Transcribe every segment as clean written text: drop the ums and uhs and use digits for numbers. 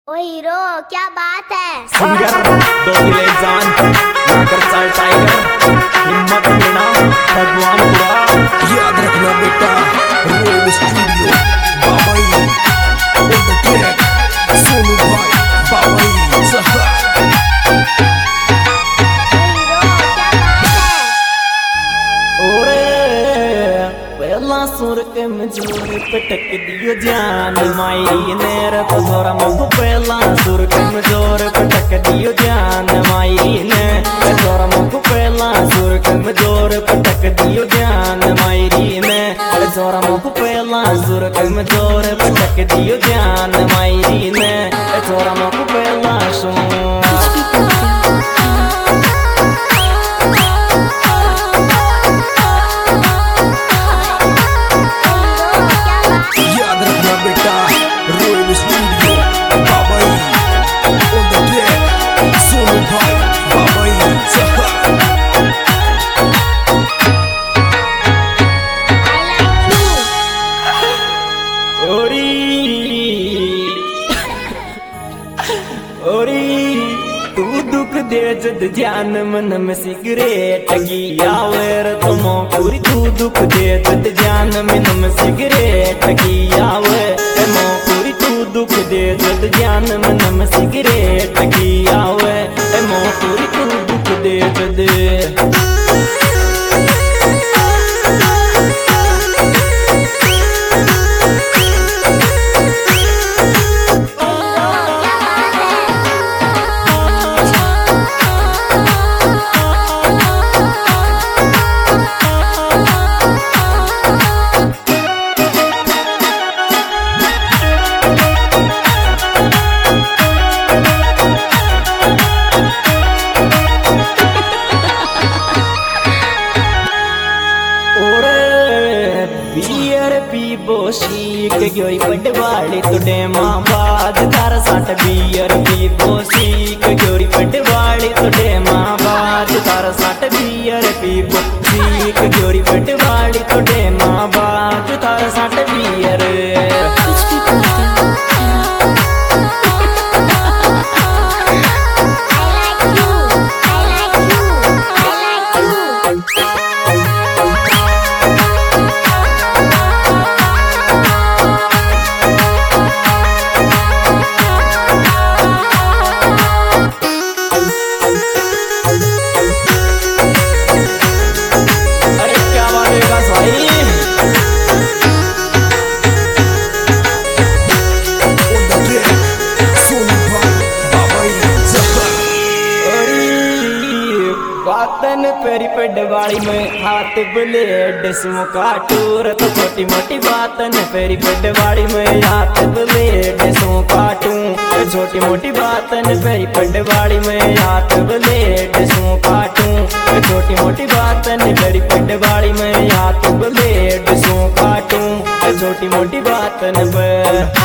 ओ hero, क्या बात है? सिंगर दो दिले जान लाकर चल टाइगर हिम्मत देना भगवान पूरा याद रखना बेटा। रोयल स्टूडियो बाबाई ऑन द ट्रैक सोनू भाई बाबाई सहा। ओ हीरो, क्या बात है? ओरे पहला सुर के मजूर पटक दियो जान माई ने रत थोड़ा मुख पहला सुर के मजूर पटक दियो जान माई ने थोड़ा मुख पहला सुर के मजूर पटक दियो जान माई ने थोड़ा मुख पहला सुर के मजूर पटक दियो जान माई ने थोड़ा मुख पहला सुन याद रखना बेटा। रोयल स्टूडियो बाबाई ऑन द ट्रैक सोनू भाई बाबाई सहा। ओरी ओरी तू दुख दे जद जान मन में सिगरेट की आवर तुमो पूरी तू दुख दे जद जान मन में सिगरेट की आवे तुमो पूरी तू दुख दे जद जान मन में सिगरेट की आवे तुमो पूरी तू दुख दे जद सीख गई पटवाड़ी तुडे माँ बाद तार साठ बियर पीबो सीख गई पटवाड़ी तुडे माँ बाद तार साठ बियर पीबो सीख गई पटवाड़ी तुडे माँ बाद तार साठ बियर कुछ भी बोलते हो। बातन पेरी पडवाड़ी में हाथ ब्लेड सुम काटूर तो छोटी मोटी बातन पेरी पडवाड़ी में हाथ ब्लेड सुम काटू छोटी मोटी बातन पेरी पडवाड़ी में हाथ ब्लेड सुम काटू छोटी मोटी बातन पेरी पडवाड़ी में हाथ ब्लेड सुम काटू छोटी मोटी बातन पे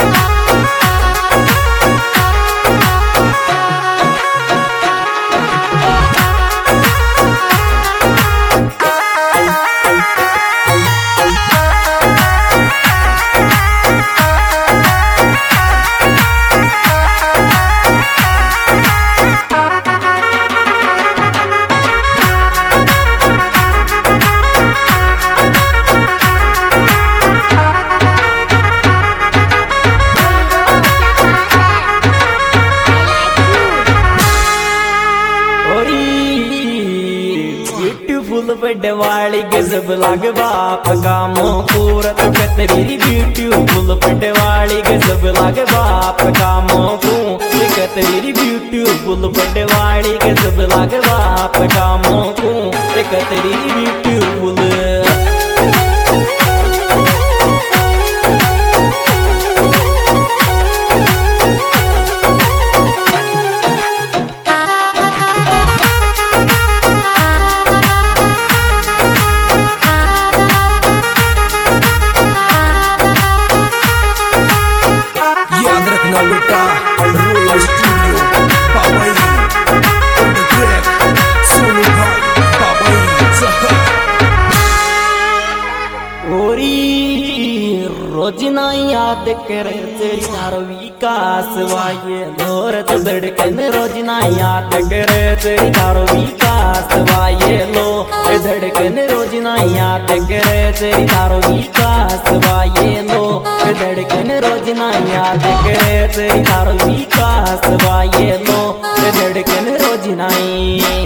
पडवाड़ी गजब लाग बाप का मोह पूरत कतरी ब्यूटीफुल पडवाड़ी गजब लाग बाप का मोह कतरी ब्यूटीफुल पडवाड़ी गजब लाग बाप का मोह कतरी ब्यूटीफुल बेटा। रोयल स्टूडियो बाबाई ऑन द ट्रैक सोनू भाई बाबाई सहा। ओरी रोज नहीं याद करे तेरी तारो विकास वाये लोर तो धड़कन रोज ना याद करे तेरी तारो विकास वाये लो धड़कन रोज ना याद करे तेरी तारो विकास वाये लो धड़कन रोज ना याद करे तेरी तारो विकास वाये लो धड़कन रोज नाई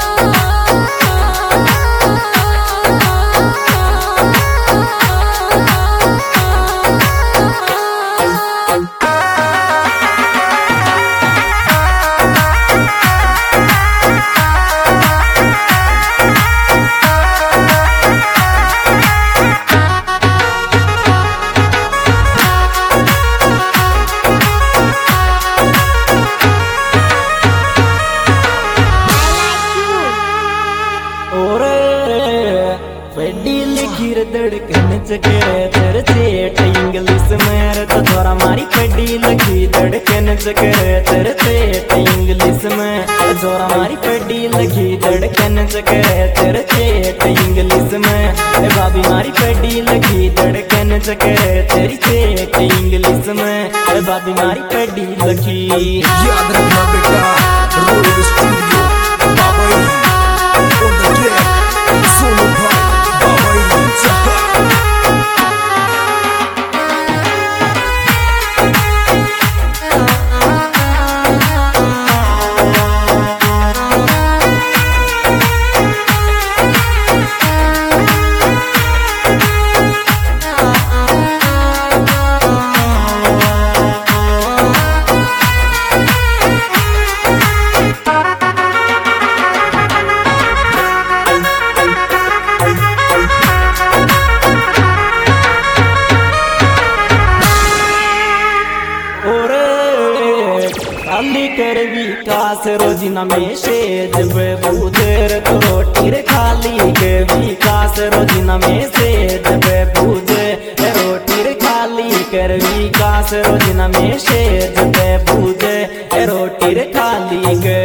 धड़कन चकरे तेरे चेट इंग्लिश में तो थोड़ा मारी पड़ी लगी धड़कन चकरे तेरे चेट इंग्लिश में थोड़ा मारी पड़ी लगी धड़कन चकरे तेरे चेट इंग्लिश में भाभी मारी पड़ी लगी धड़कन चकरे तेरी चेट इंग्लिश में भाभी मारी पड़ी लगी। याद रखना बेटा रोयल स्टूडियो बाबाई on the track सोनू भाई बाबाई चहा कर विकास रोजिना में सेज बेबूदर तो रोटी रे खाली के विकास रोजिना में सेज बेबूदे रोटी रे खाली कर विकास रोजिना में सेज बेबूदे रोटी रे खाली के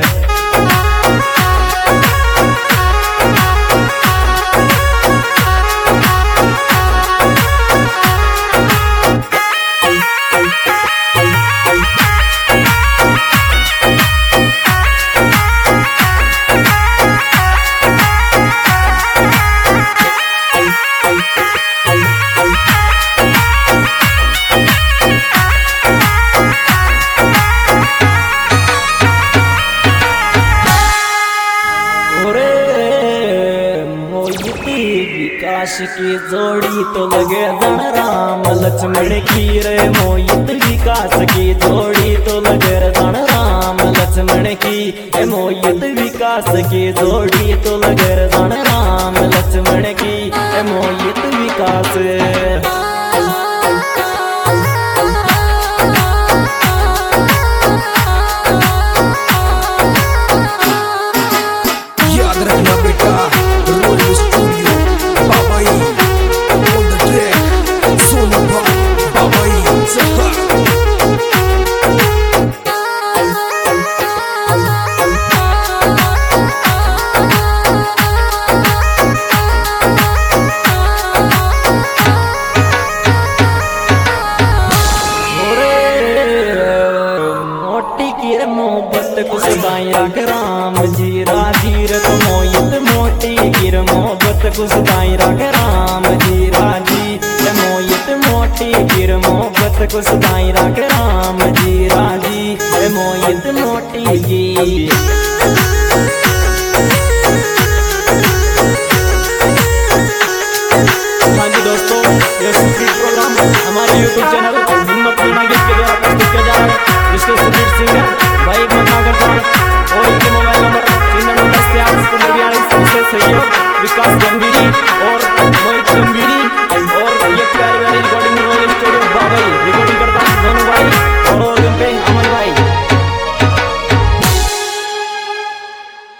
विकास की जोड़ी तो लगे जन राम लक्ष्मण की रे मोहित विकास की जोड़ी तो लगे जन राम लक्ष्मण की मोहित विकास की जोड़ी तो लगे जन राम लक्ष्मण की मोहित विकास। याद रखना बेटा रोयल स्टूडियो बाबाई on the track सोनू भाई बाबाई चहा कुछ दाई रख राम जी राजीर तो मोहित मोटी गिर मोहब्बत कुछ दाई रख राम जी राजी मोहित मोटी गिर मोहब्बत कुछ दाई रख राम जी राजी मोहित मोटी गिर